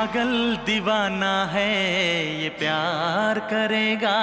पागल दीवाना है ये प्यार करेगा।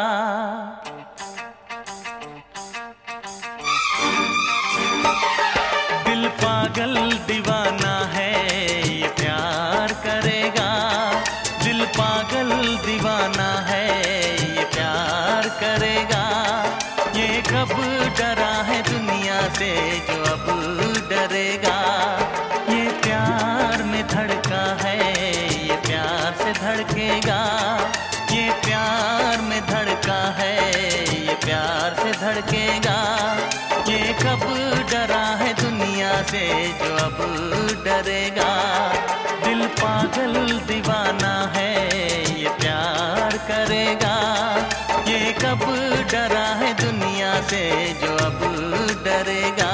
दिल पागल दीवाना है ये प्यार करेगा। दिल पागल दीवाना है ये प्यार करेगा। ये कब डरा है दुनिया से जो अब डरेगा। ये प्यार में धड़का है ये प्यार से धड़केगा। ये प्यार में धड़का है ये प्यार से धड़केगा। ये कब डरा है दुनिया से जो अब डरेगा। दिल पागल दीवाना है ये प्यार करेगा। ये कब डरा है दुनिया से जो अब डरेगा।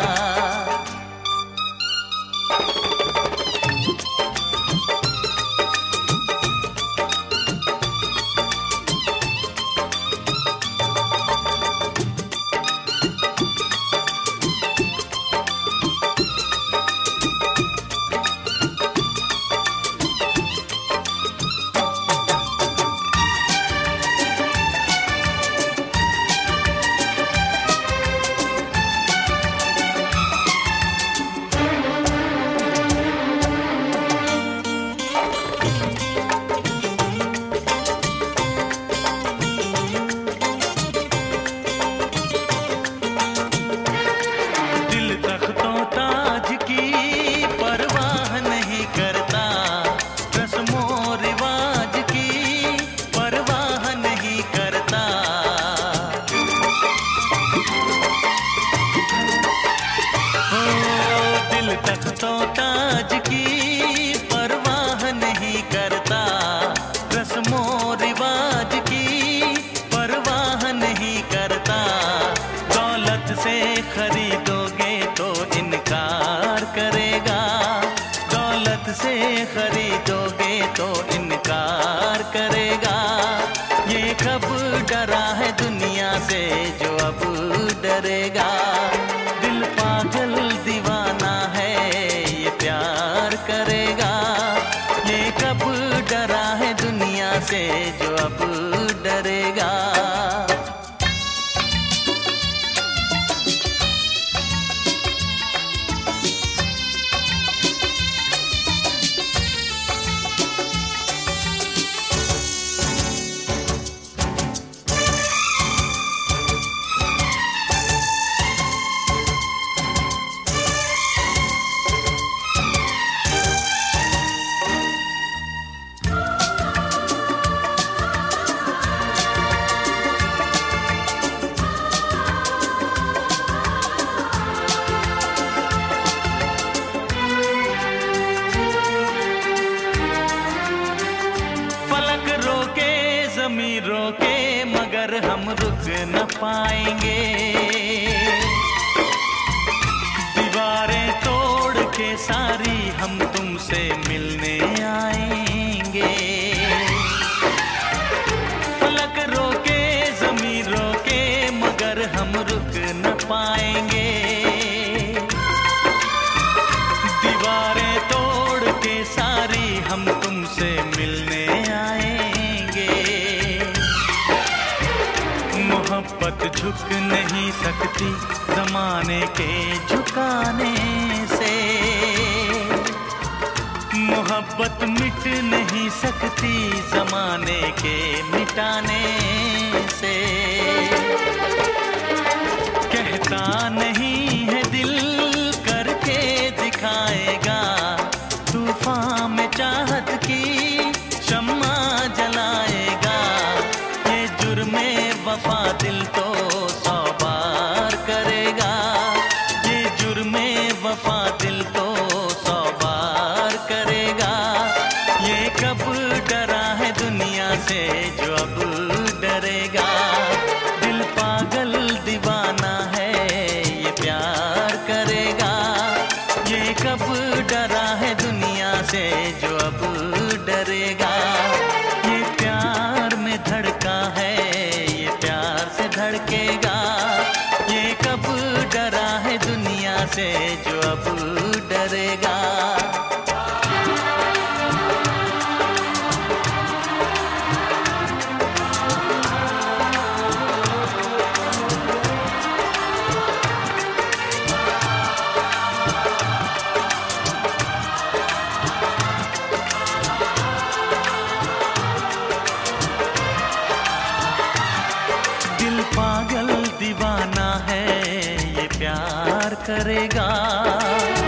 तो ताज की परवाह नहीं करता। रस्मों रिवाज की परवाह नहीं करता। दौलत से खरीदोगे तो इनकार करेगा। दौलत से खरीदोगे तो इनकार करेगा। ये कब डरा है दुनिया से जो अब डरेगा। दिल पागल दीवाना है ये प्यार करेगा। ये कब डरा है दुनिया से जो अब डरेगा। ज़मीं रोके मगर हम रुक न पाएंगे। दीवारें तोड़ के सारी हम तुमसे मिलने आएंगे। फलक रोके ज़मीं रोके मगर हम रुक न पाएंगे। दीवारें तोड़ के सारी हम तुमसे मिलने आएंगे। मोहब्बत झुक नहीं सकती ज़माने के झुकाने से। मोहब्बत मिट नहीं सकती ज़माने के मिटाने से। कहता नहीं है दिल करके दिखाएगा। तूफान में चाहत की शम्मा जलाएगा। ये जुर्मे वफा दिल तो 100 बार करेगा। ये जुर्मे वफा दिल तो 100 बार करेगा। ये कब डरा है दुनिया से जो अब डरेगा। दिल पागल दीवाना है ये प्यार करेगा। ये कब डरा है दुनिया से जो अब डरेगा। ये प्यार में धड़का है ये प्यार से धड़केगा। ये कब डरा है दुनिया से जो अब डरेगा। ना।